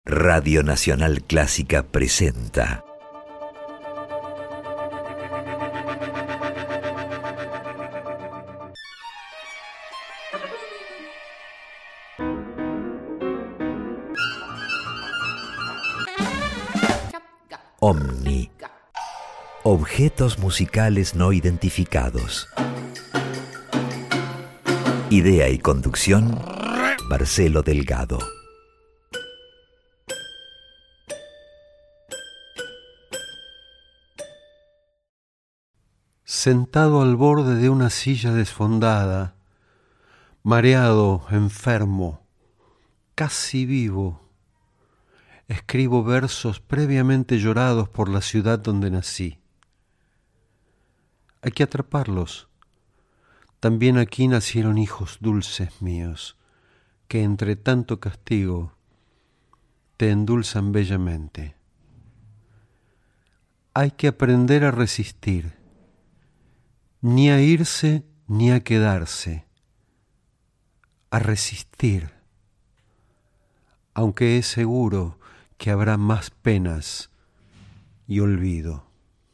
Radio Nacional Clásica presenta OVNI, objetos musicales no identificados. Idea y conducción, Marcelo Delgado. Sentado al borde de una silla desfondada, mareado, enfermo, casi vivo, escribo versos previamente llorados por la ciudad donde nací. Hay que atraparlos. También aquí nacieron hijos dulces míos, que entre tanto castigo te endulzan bellamente. Hay que aprender a resistir, ni a irse ni a quedarse, a resistir, aunque es seguro que habrá más penas y olvido.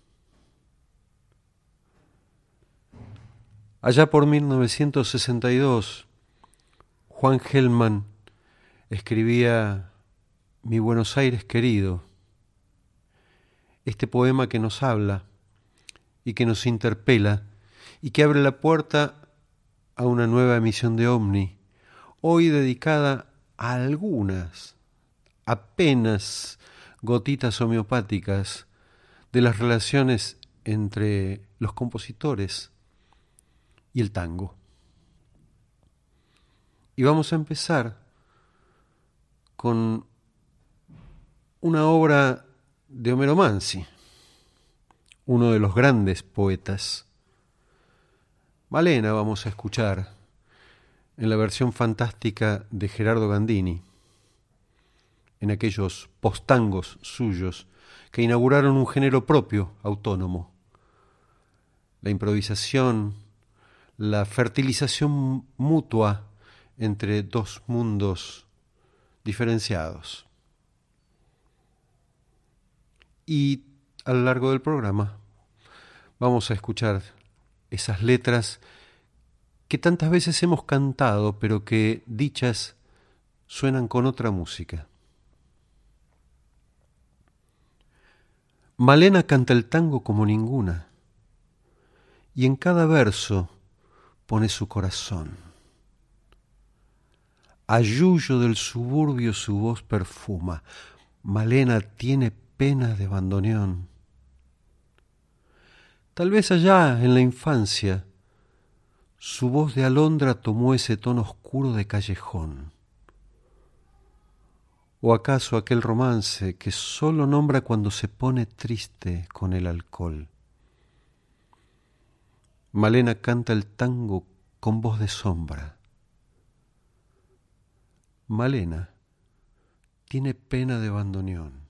Allá por 1962, Juan Gelman escribía Mi Buenos Aires querido, este poema que nos habla y que nos interpela y que abre la puerta a una nueva emisión de OVNI, hoy dedicada a algunas, apenas gotitas homeopáticas de las relaciones entre los compositores y el tango. Y vamos a empezar con una obra de Homero Mansi, uno de los grandes poetas. Malena vamos a escuchar en la versión fantástica de Gerardo Gandini, en aquellos postangos suyos que inauguraron un género propio, autónomo. La improvisación, la fertilización mutua entre dos mundos diferenciados. Y a lo largo del programa vamos a escuchar esas letras que tantas veces hemos cantado, pero que dichas suenan con otra música. Malena canta el tango como ninguna, y en cada verso pone su corazón. A Yuyo del suburbio su voz perfuma. Malena tiene penas de bandoneón. Tal vez allá en la infancia su voz de alondra tomó ese tono oscuro de callejón. ¿O acaso aquel romance que solo nombra cuando se pone triste con el alcohol? Malena canta el tango con voz de sombra. Malena tiene pena de bandoneón.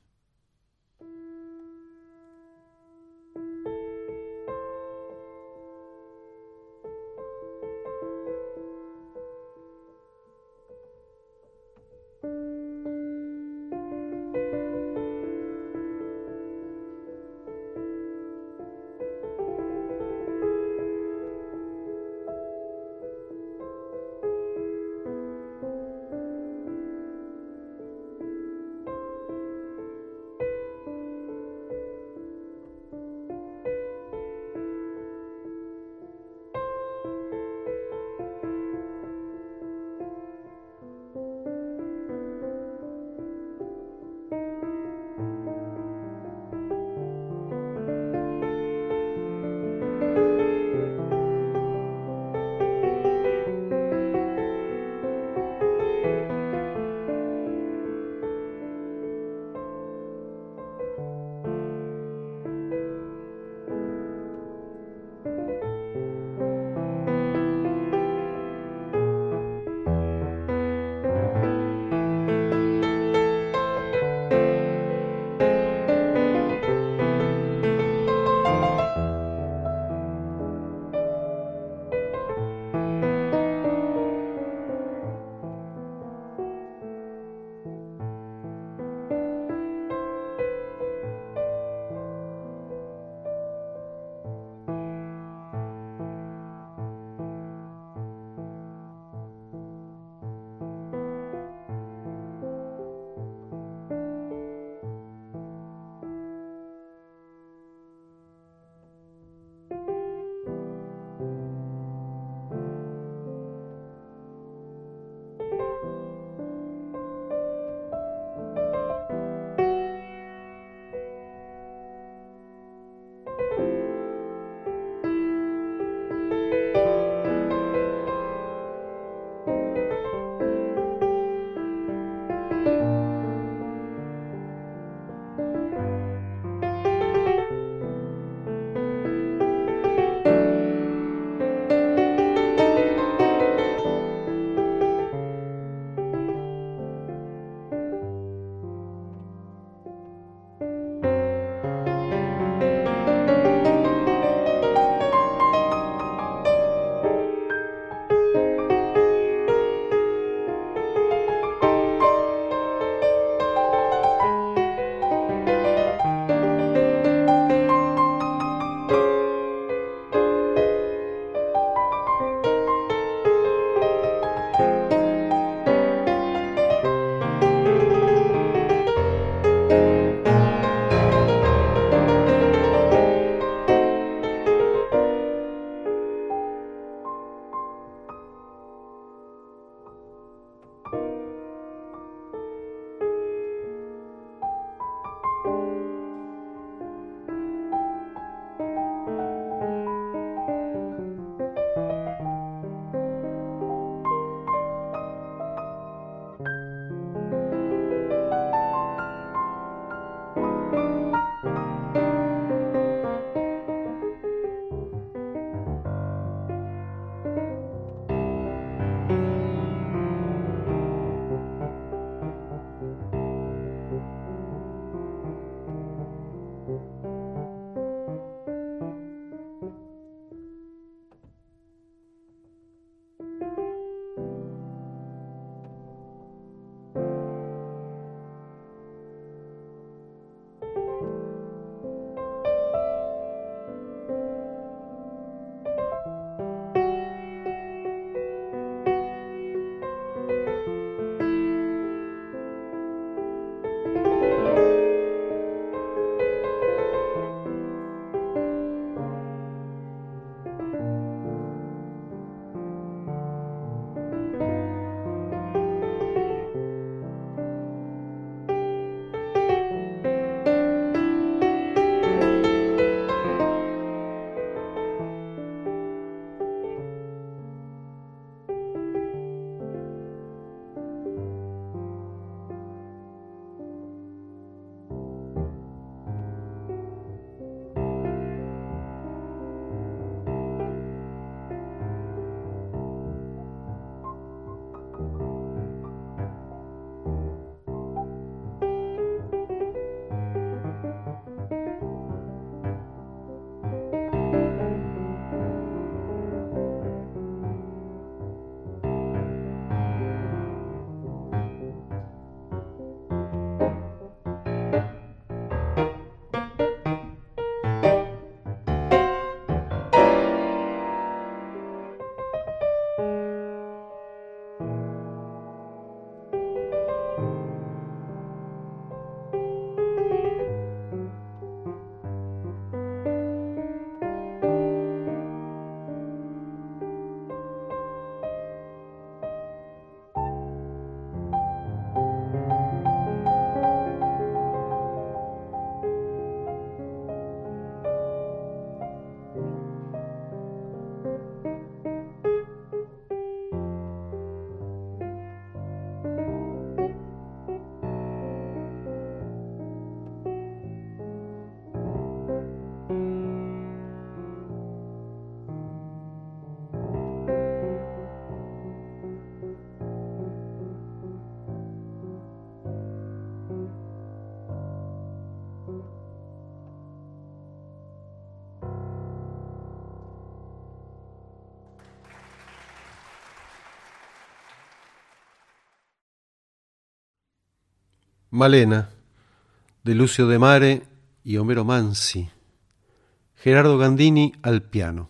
Malena, de Lucio de Mare y Homero Mansi. Gerardo Gandini al piano.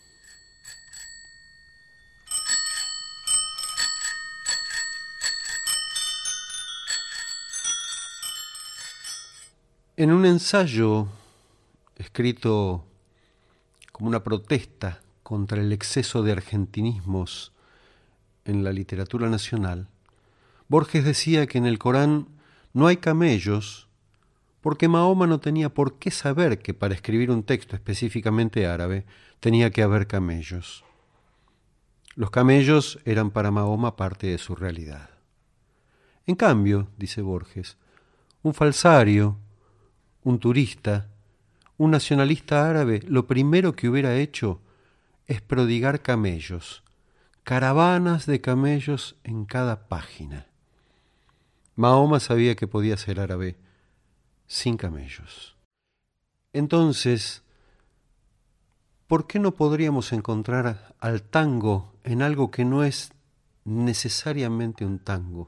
En un ensayo escrito como una protesta contra el exceso de argentinismos en la literatura nacional, Borges decía que en el Corán no hay camellos porque Mahoma no tenía por qué saber que para escribir un texto específicamente árabe tenía que haber camellos. Los camellos eran para Mahoma parte de su realidad. En cambio, dice Borges, un falsario, un turista, un nacionalista árabe, lo primero que hubiera hecho es prodigar camellos, caravanas de camellos en cada página. Mahoma sabía que podía ser árabe sin camellos. Entonces, ¿por qué no podríamos encontrar al tango en algo que no es necesariamente un tango?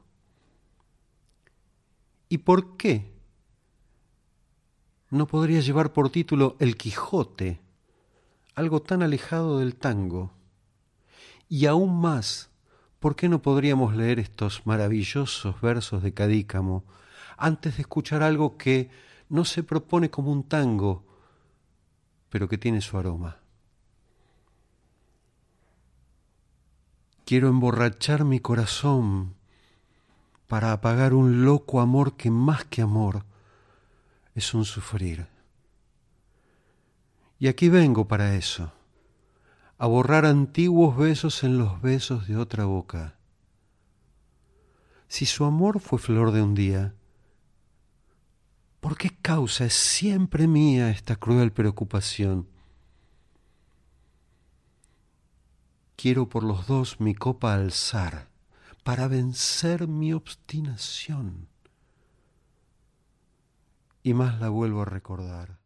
¿Y por qué no podría llevar por título El Quijote, algo tan alejado del tango? Y aún más, ¿por qué no podríamos leer estos maravillosos versos de Cadícamo antes de escuchar algo que no se propone como un tango, pero que tiene su aroma? Quiero emborrachar mi corazón para apagar un loco amor que más que amor es un sufrir. Y aquí vengo para eso, a borrar antiguos besos en los besos de otra boca. Si su amor fue flor de un día, ¿por qué causa es siempre mía esta cruel preocupación? Quiero por los dos mi copa alzar para vencer mi obstinación. Y más la vuelvo a recordar.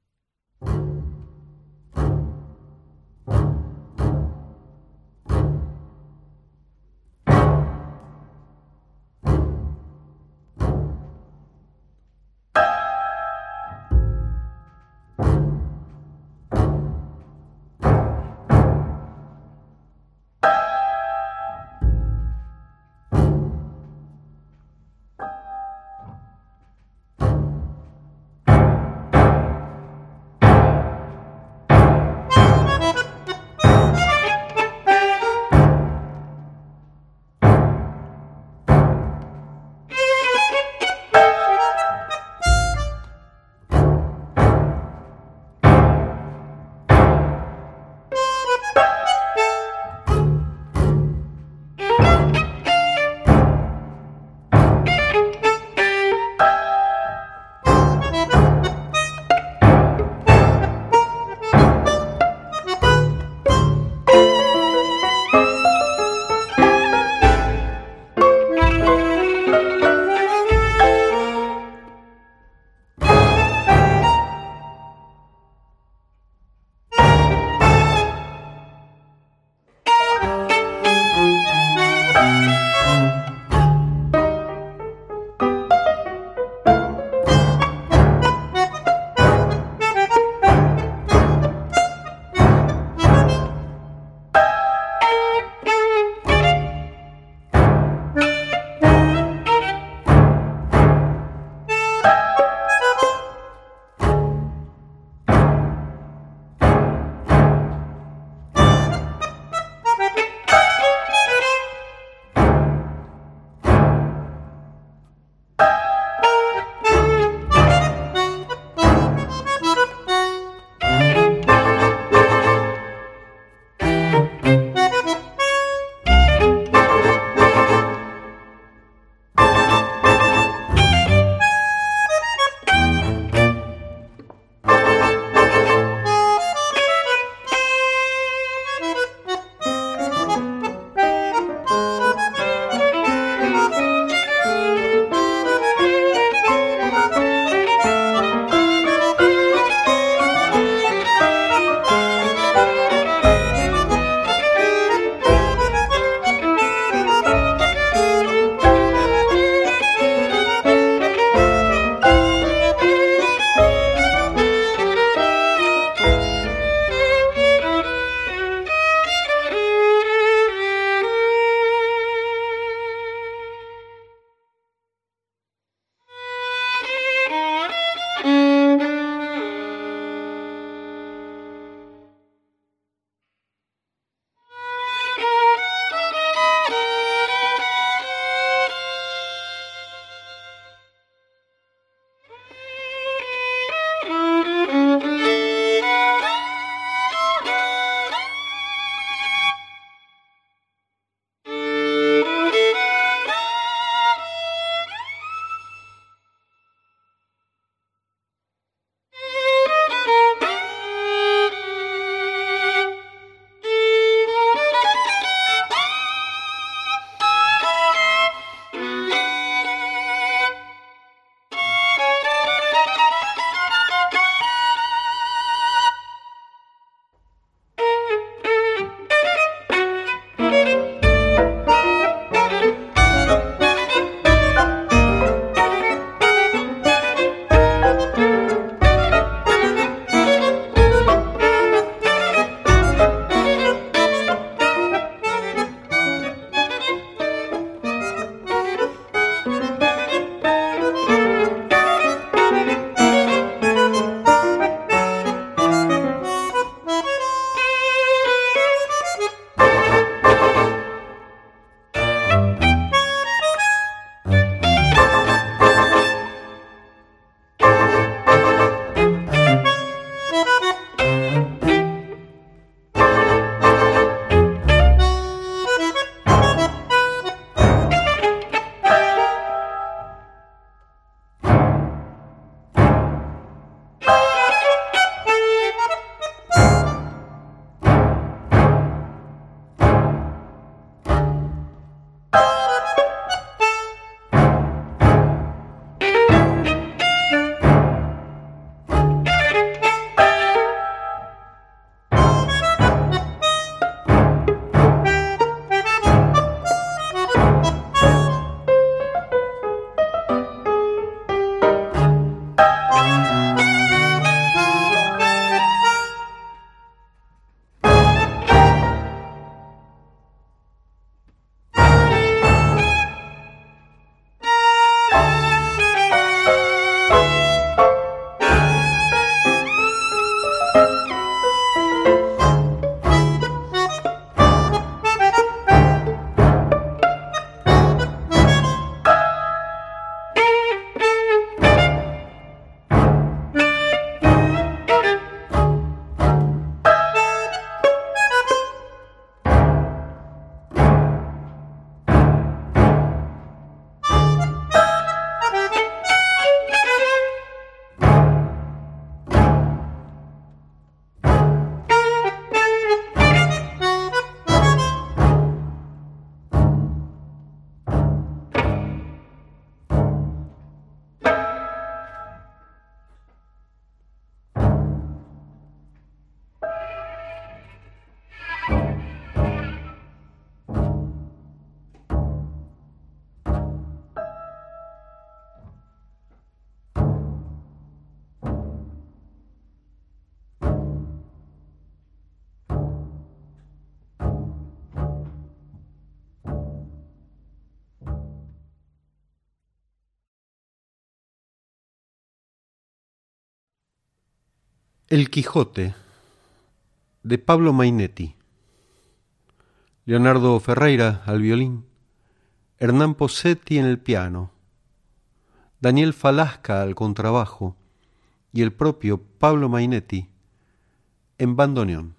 El Quijote, de Pablo Mainetti. Leonardo Ferreira al violín, Hernán Posetti en el piano, Daniel Falasca al contrabajo y el propio Pablo Mainetti en bandoneón.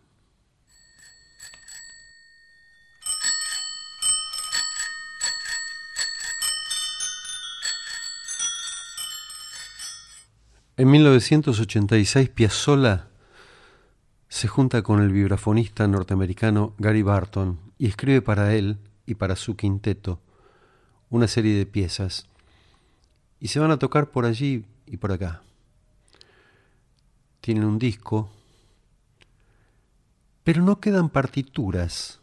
En 1986 Piazzolla se junta con el vibrafonista norteamericano Gary Barton y escribe para él y para su quinteto una serie de piezas y se van a tocar por allí y por acá. Tienen un disco, pero no quedan partituras.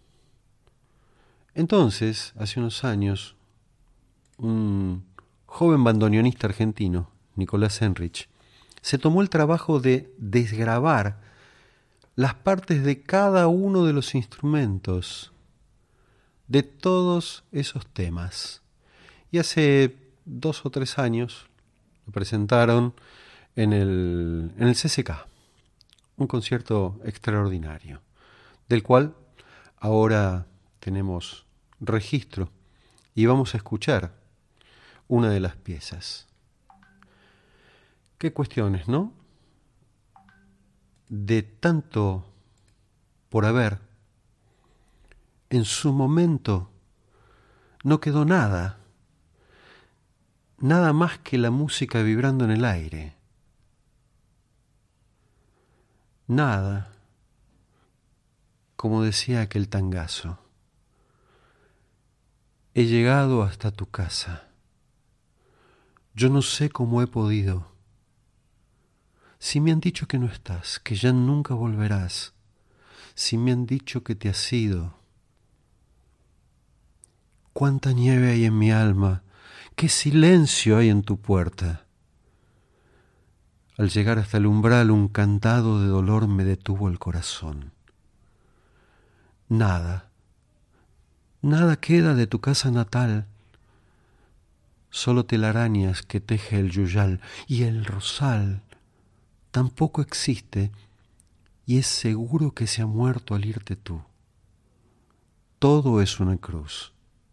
Entonces, hace unos años, un joven bandoneonista argentino, Nicolás Enrich, se tomó el trabajo de desgravar las partes de cada uno de los instrumentos de todos esos temas. Y hace 2 o 3 años lo presentaron en el CCK, un concierto extraordinario, del cual ahora tenemos registro y vamos a escuchar una de las piezas. Qué cuestiones, ¿no? De tanto por haber, en su momento no quedó nada más que la música vibrando en el aire. Nada, como decía aquel tangazo. He llegado hasta tu casa. Yo no sé cómo he podido. Si me han dicho que no estás, que ya nunca volverás, si me han dicho que te has ido, cuánta nieve hay en mi alma, qué silencio hay en tu puerta. Al llegar hasta el umbral un cantado de dolor me detuvo el corazón. Nada queda de tu casa natal, solo telarañas que teje el yuyal y el rosal. Tampoco existe y es seguro que se ha muerto al irte tú. Todo es una cruz.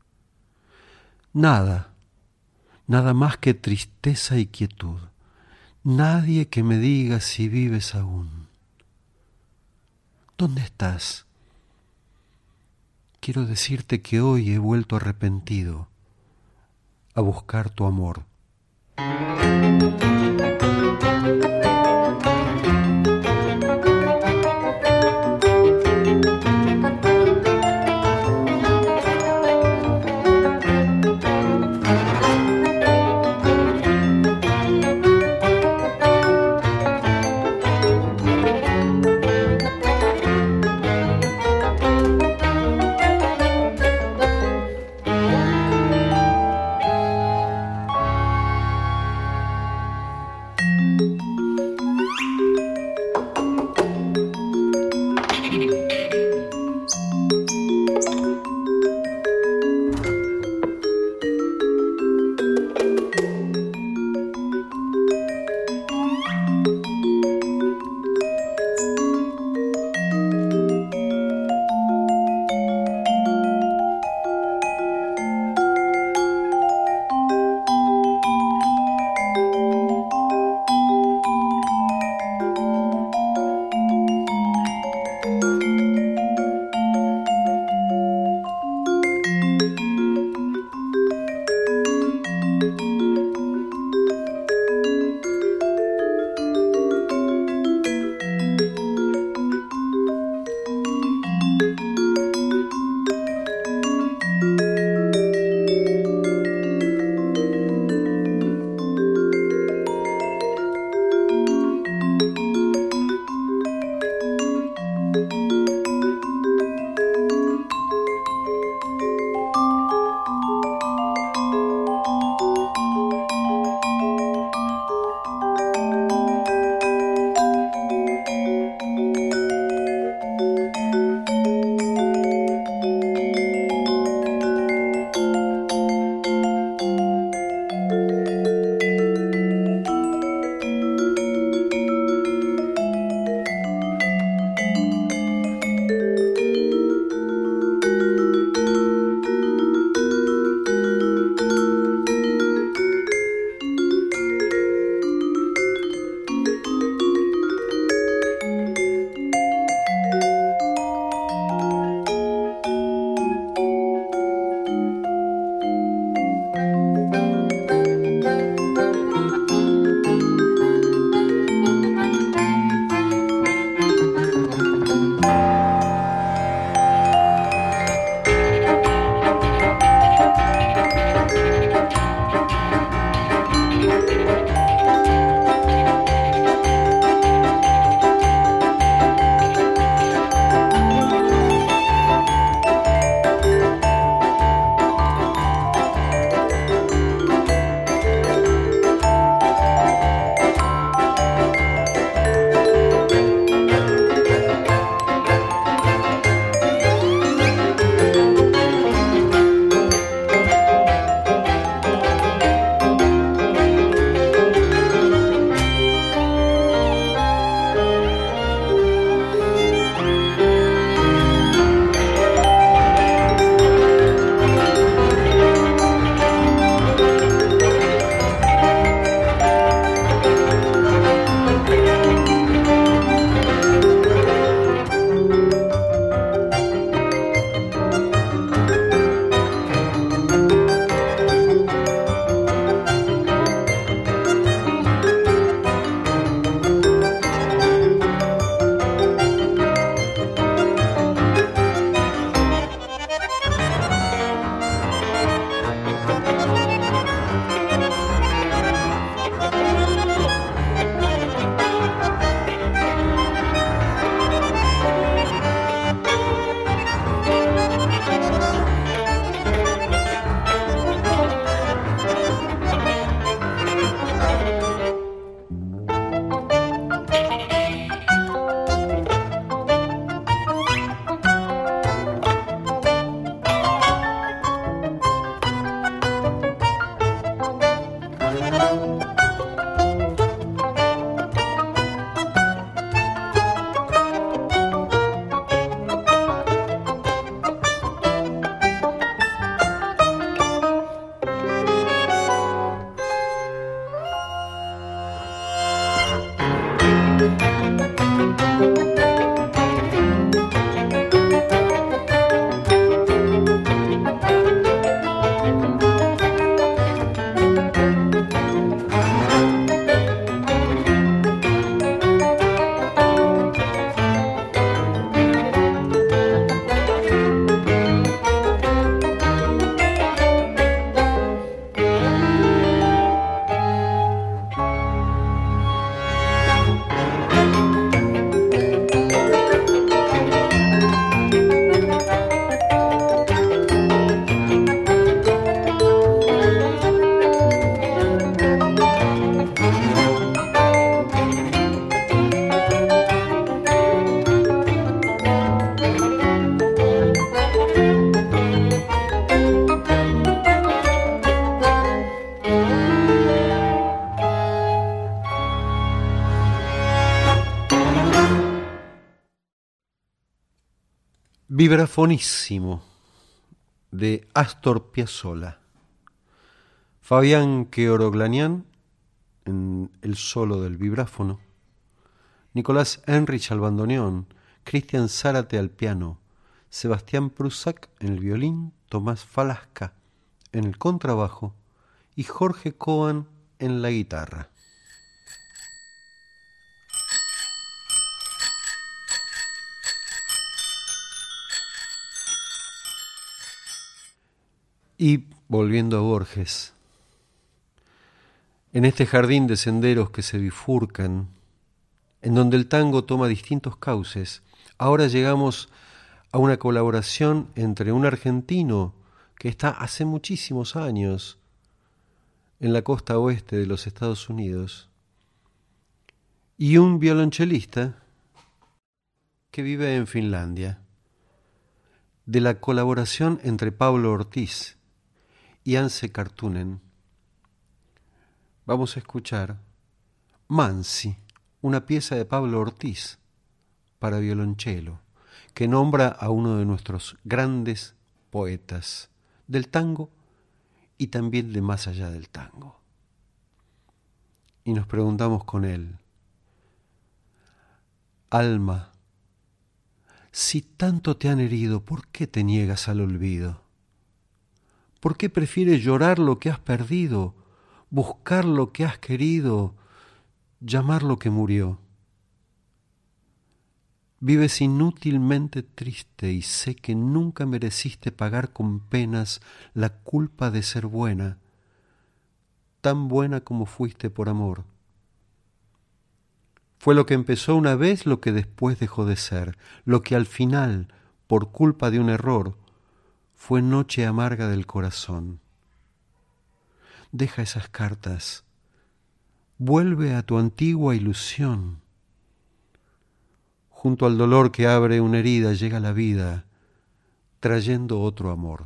Nada más que tristeza y quietud. Nadie que me diga si vives aún. ¿Dónde estás? Quiero decirte que hoy he vuelto arrepentido a buscar tu amor. Vibrafonísimo de Astor Piazzolla. Fabián Keoroglanian en el solo del vibráfono, Nicolás Henrich al bandoneón, Cristian Zárate al piano, Sebastián Prusak en el violín, Tomás Falasca en el contrabajo y Jorge Coan en la guitarra. Y volviendo a Borges, en este jardín de senderos que se bifurcan, en donde el tango toma distintos cauces, ahora llegamos a una colaboración entre un argentino que está hace muchísimos años en la costa oeste de los Estados Unidos y un violonchelista que vive en Finlandia. De la colaboración entre Pablo Ortiz y Anse Kartunen, vamos a escuchar Mansi, una pieza de Pablo Ortiz para violonchelo, que nombra a uno de nuestros grandes poetas del tango y también de más allá del tango. Y nos preguntamos con él: alma, si tanto te han herido, ¿por qué te niegas al olvido? ¿Por qué prefieres llorar lo que has perdido, buscar lo que has querido, llamar lo que murió? Vives inútilmente triste y sé que nunca mereciste pagar con penas la culpa de ser buena, tan buena como fuiste por amor. Fue lo que empezó una vez lo que después dejó de ser, lo que al final, por culpa de un error, fue noche amarga del corazón. Deja esas cartas, vuelve a tu antigua ilusión. Junto al dolor que abre una herida llega la vida, trayendo otro amor.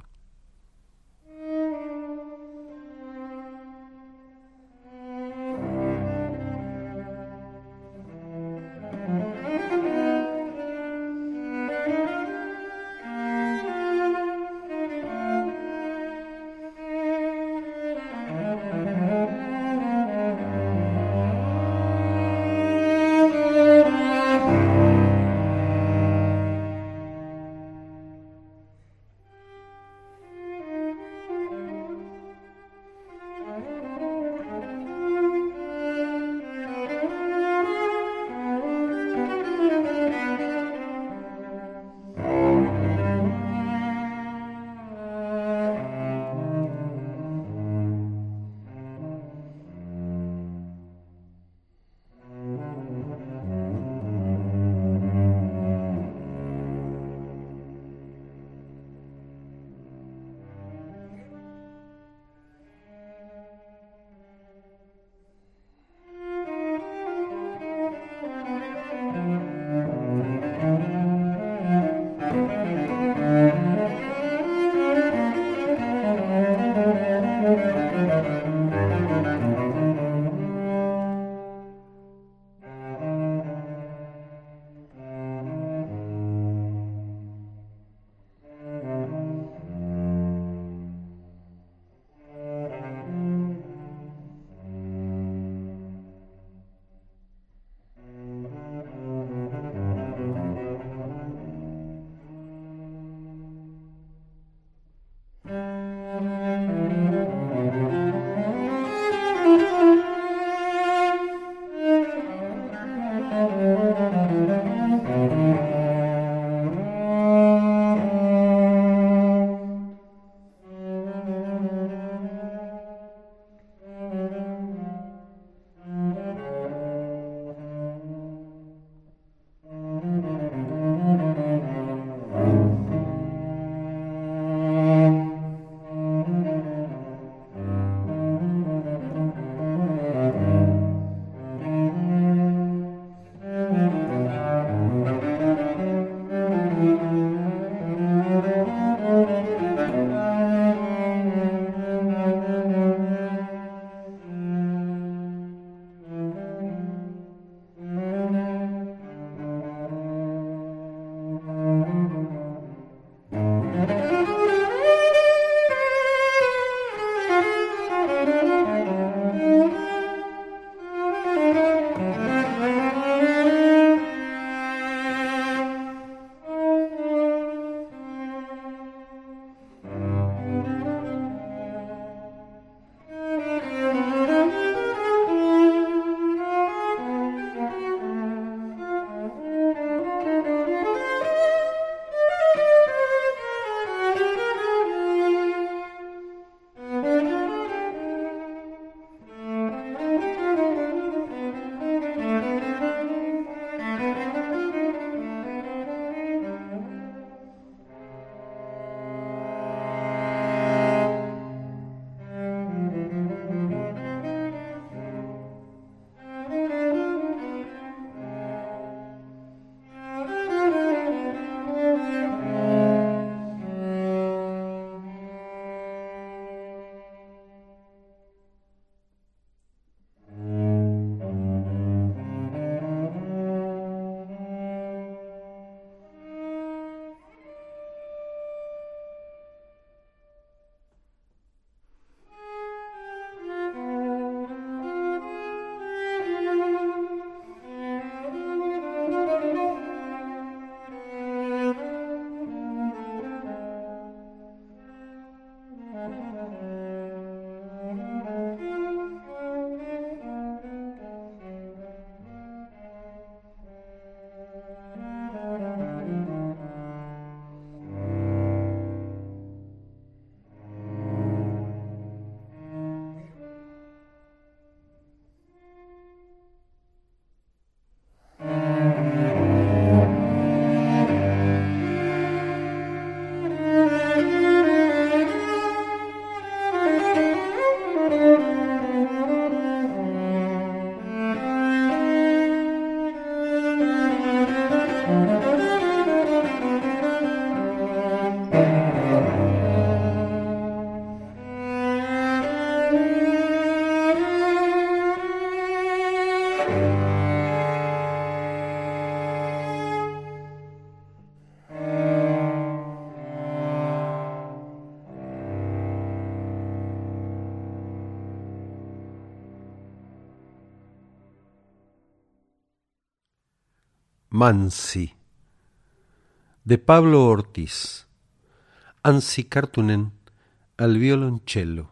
Mansi, de Pablo Ortiz, Ansi Kartunen al violoncello.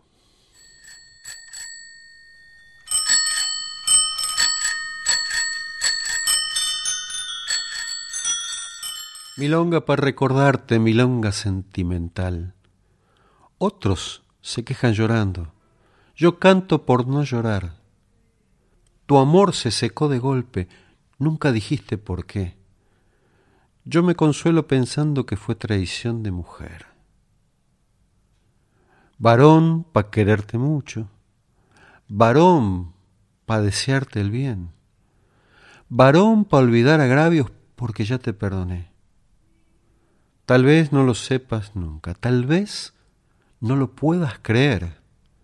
Milonga para recordarte, milonga sentimental. Otros se quejan llorando, yo canto por no llorar. Tu amor se secó de golpe, nunca dijiste por qué. Yo me consuelo pensando que fue traición de mujer. Varón pa' quererte mucho, varón pa' desearte el bien, varón pa' olvidar agravios porque ya te perdoné. Tal vez no lo sepas nunca, tal vez no lo puedas creer.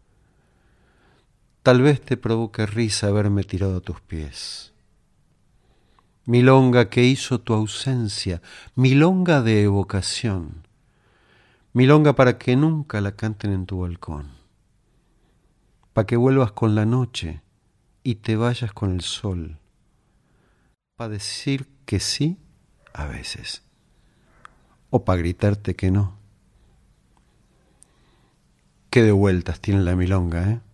Tal vez te provoque risa haberme tirado a tus pies. Milonga que hizo tu ausencia, milonga de evocación, milonga para que nunca la canten en tu balcón, para que vuelvas con la noche y te vayas con el sol, para decir que sí a veces, o para gritarte que no. Qué de vueltas tiene la milonga, ¿eh?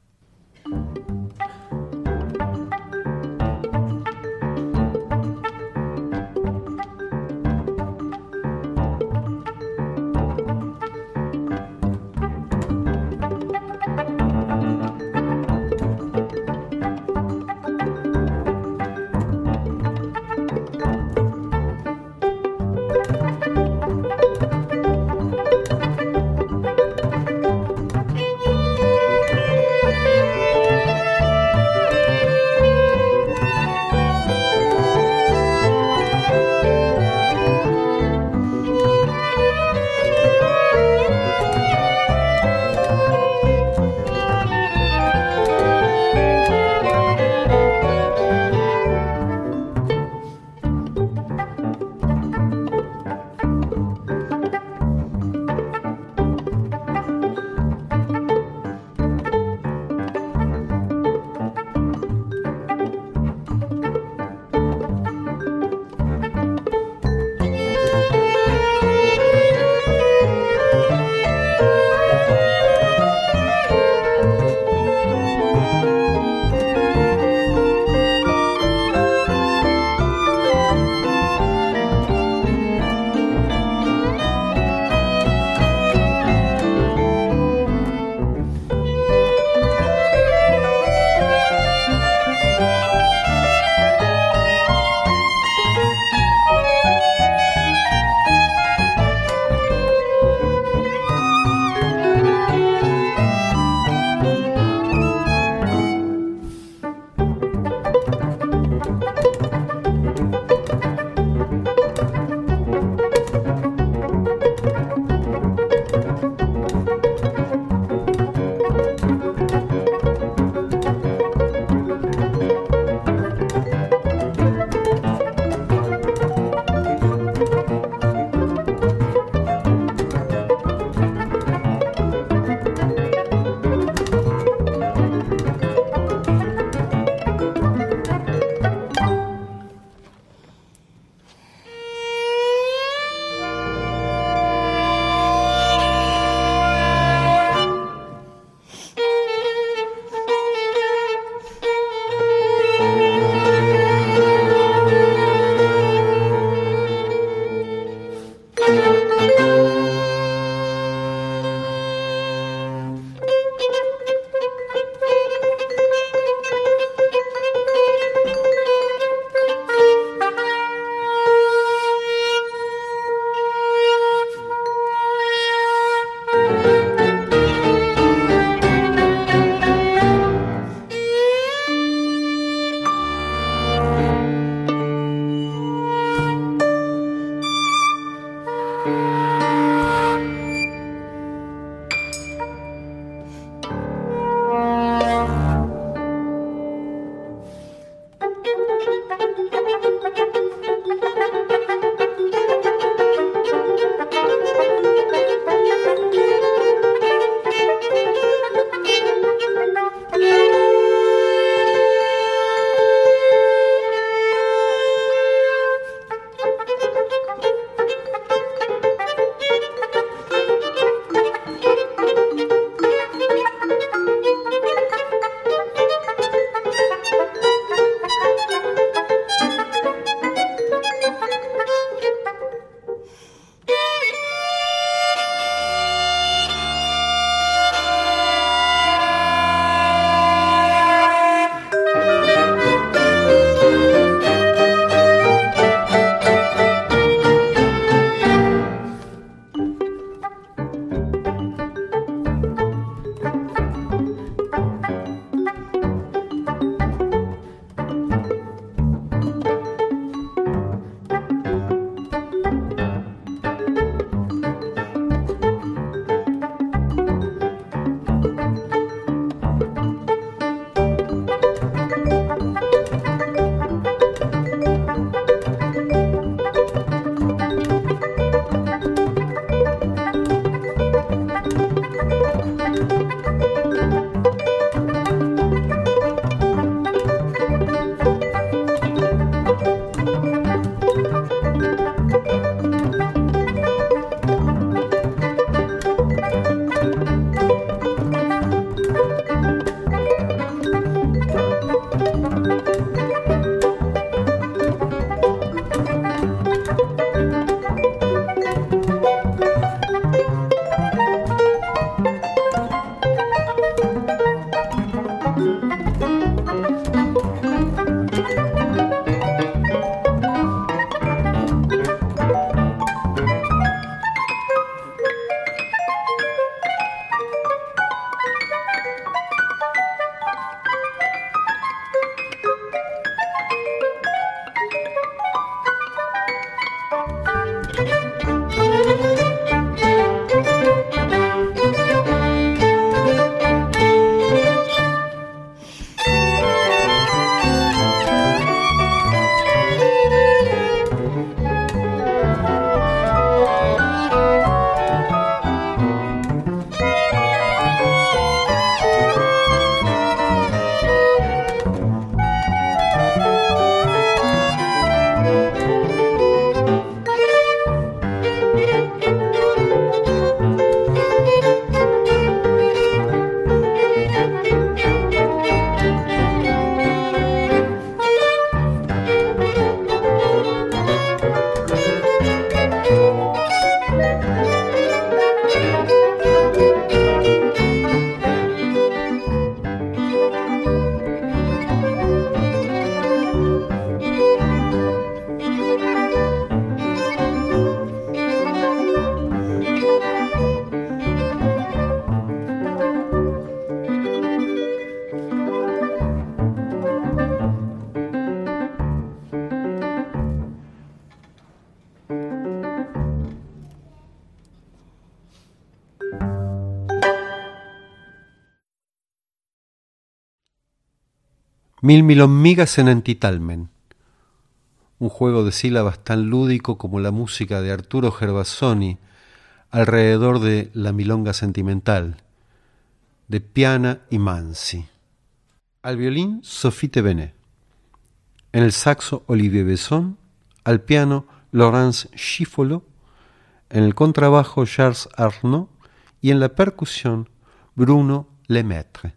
Mil hormigas en Entitalmen, un juego de sílabas tan lúdico como la música de Arturo Gervasoni alrededor de La milonga sentimental, de Piana y Mansi. Al violín, Sophie Tevenet. En el saxo, Olivier Besson. Al piano, Laurence Schifolo. En el contrabajo, Charles Arnaud. Y en la percusión, Bruno Lemaitre.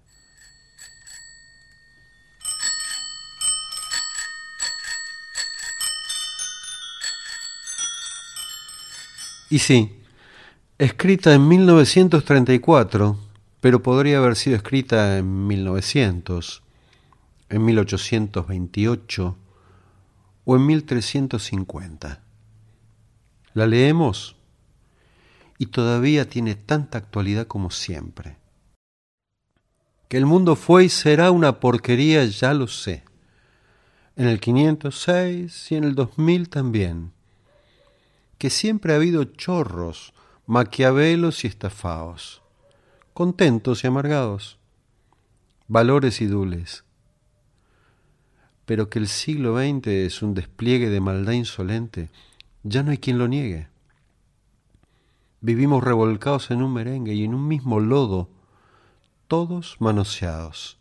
Y sí, escrita en 1934, pero podría haber sido escrita en 1900, en 1828 o en 1350. La leemos y todavía tiene tanta actualidad como siempre. Que el mundo fue y será una porquería, ya lo sé. En el 506 y en el 2000 también. Que siempre ha habido chorros, maquiavelos y estafaos, contentos y amargados, valores y dules. Pero que el siglo XX es un despliegue de maldad insolente, ya no hay quien lo niegue. Vivimos revolcados en un merengue y en un mismo lodo, todos manoseados.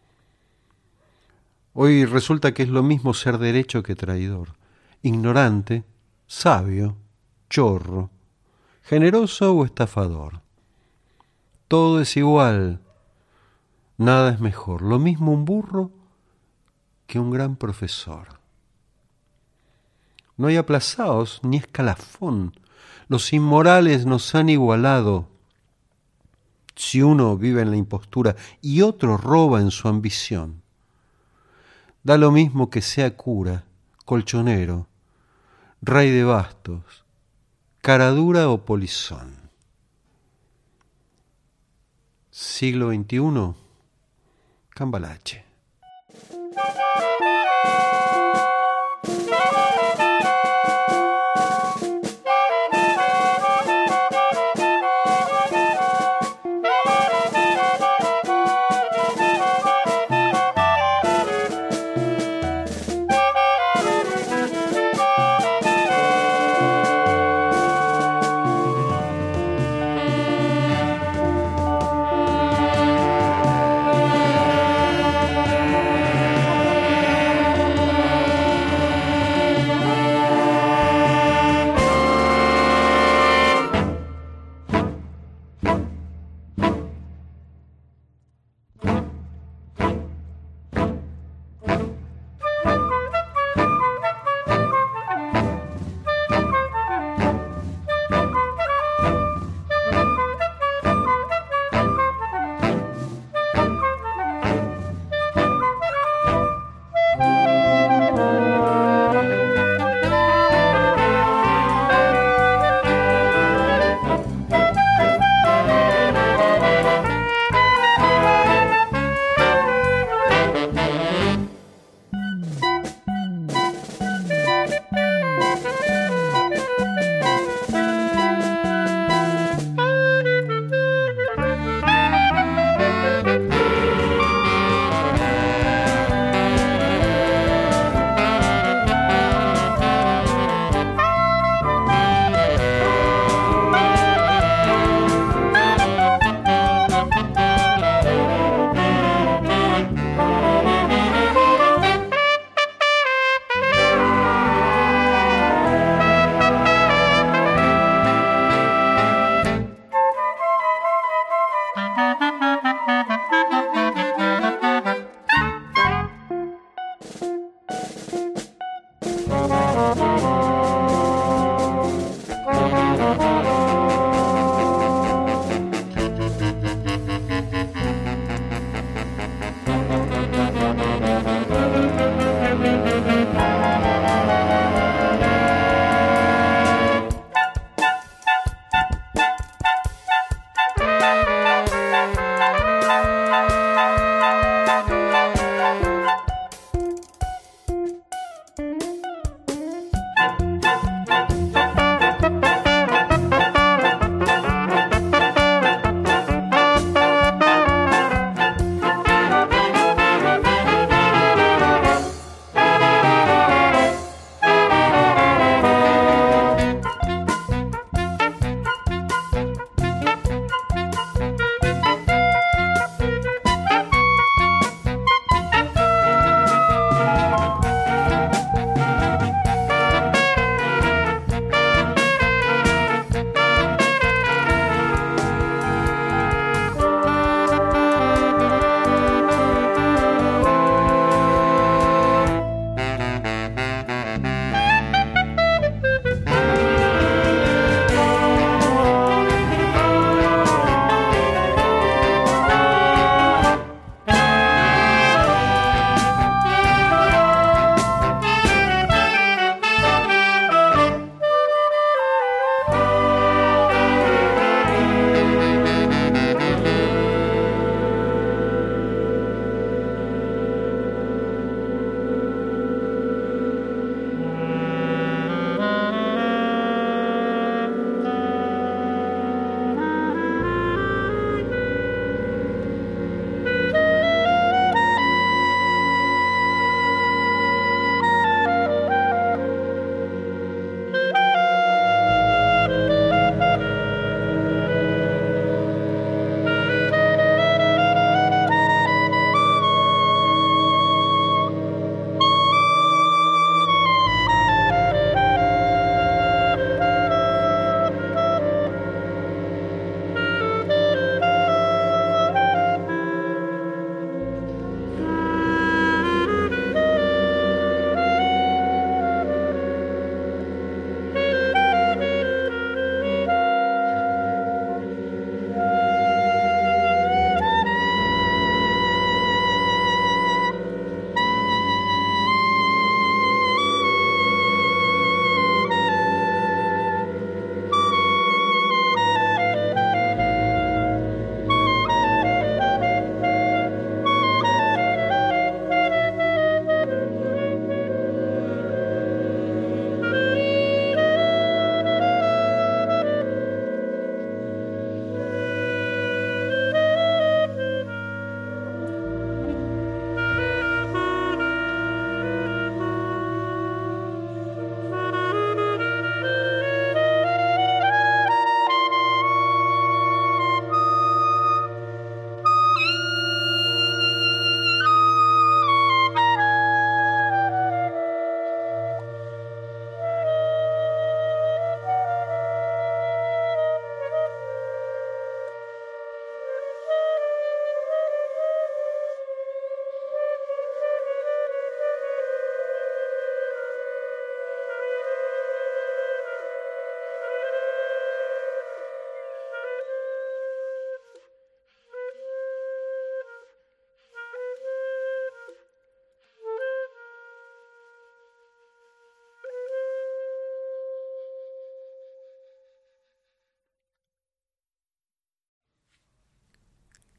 Hoy resulta que es lo mismo ser derecho que traidor, ignorante, sabio, chorro, generoso o estafador. Todo es igual, nada es mejor, lo mismo un burro que un gran profesor. No hay aplazados ni escalafón, los inmorales nos han igualado. Si uno vive en la impostura y otro roba en su ambición, da lo mismo que sea cura, colchonero, rey de bastos, caradura o polizón. Siglo XXI, Cambalache.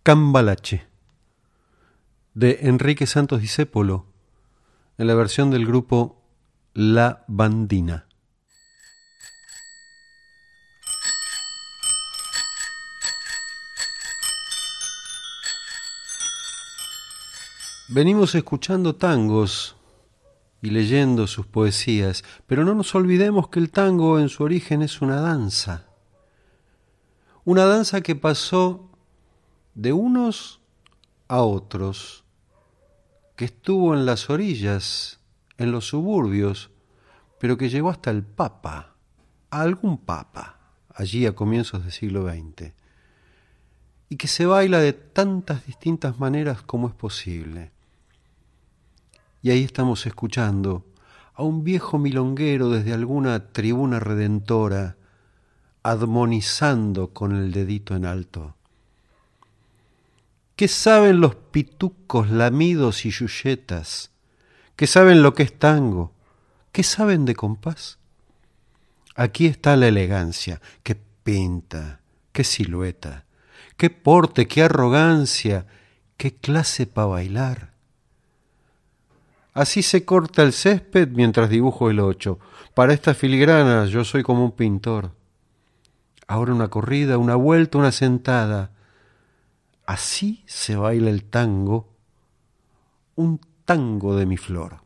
Cambalache, de Enrique Santos Discépolo, en la versión del grupo La Bandina. Venimos escuchando tangos y leyendo sus poesías, pero no nos olvidemos que el tango en su origen es una danza que pasó de unos a otros, que estuvo en las orillas, en los suburbios, pero que llegó hasta el Papa, a algún Papa, allí a comienzos del siglo XX, y que se baila de tantas distintas maneras como es posible. Y ahí estamos escuchando a un viejo milonguero desde alguna tribuna redentora, admonizando con el dedito en alto. ¿Qué saben los pitucos, lamidos y yuyetas? ¿Qué saben lo que es tango? ¿Qué saben de compás? Aquí está la elegancia, qué pinta, qué silueta, qué porte, qué arrogancia, qué clase para bailar. Así se corta el césped mientras dibujo el 8. Para estas filigranas yo soy como un pintor. Ahora una corrida, una vuelta, una sentada. Así se baila el tango, un tango de mi flor.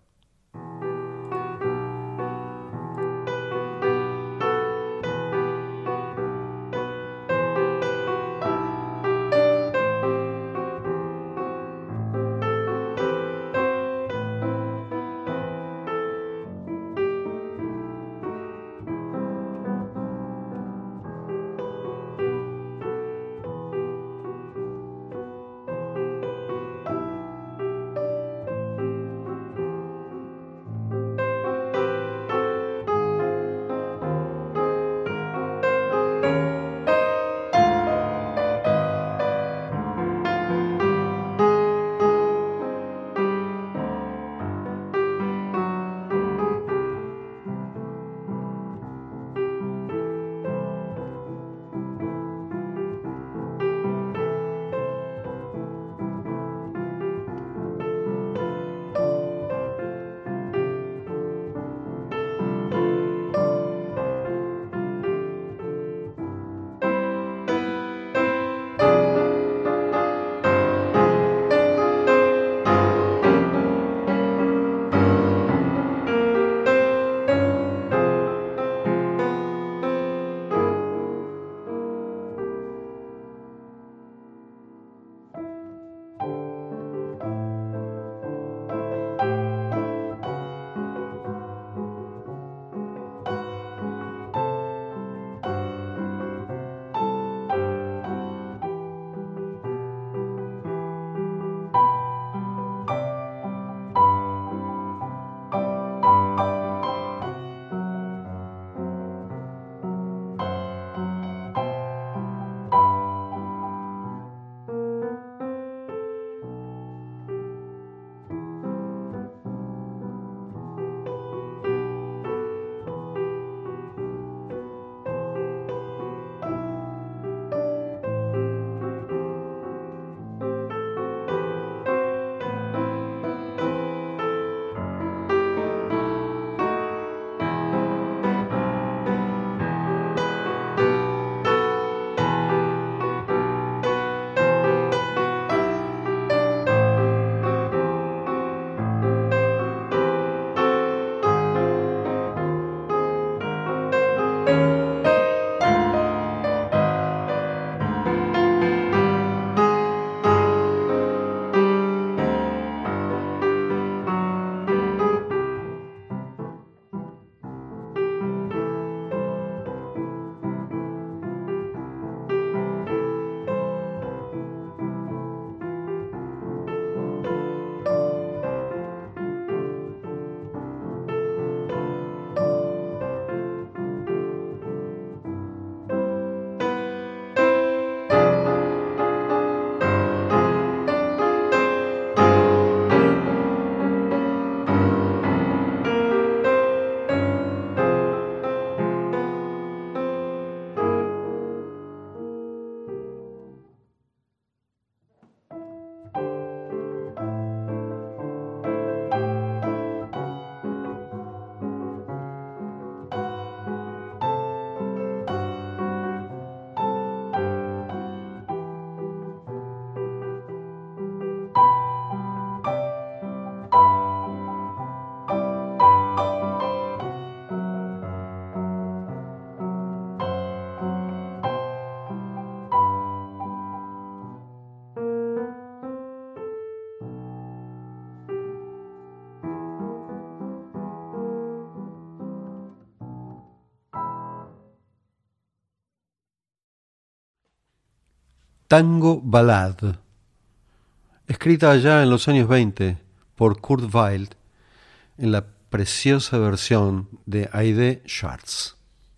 Tango Ballad, escrita allá en los años 20 por Kurt Weill en la preciosa versión de Aide Schwartz.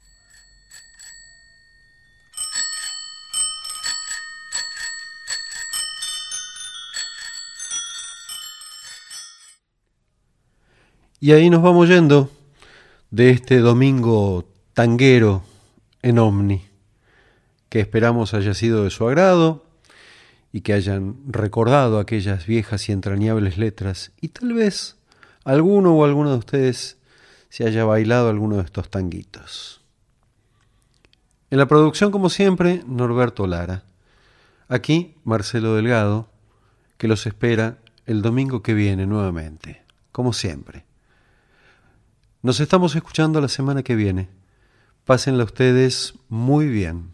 Y ahí nos vamos yendo de este domingo tanguero en Omni, que esperamos haya sido de su agrado y que hayan recordado aquellas viejas y entrañables letras, y tal vez alguno o alguna de ustedes se haya bailado alguno de estos tanguitos. En la producción, como siempre, Norberto Lara. Aquí, Marcelo Delgado, que los espera el domingo que viene nuevamente, como siempre. Nos estamos escuchando la semana que viene. Pásenla ustedes muy bien.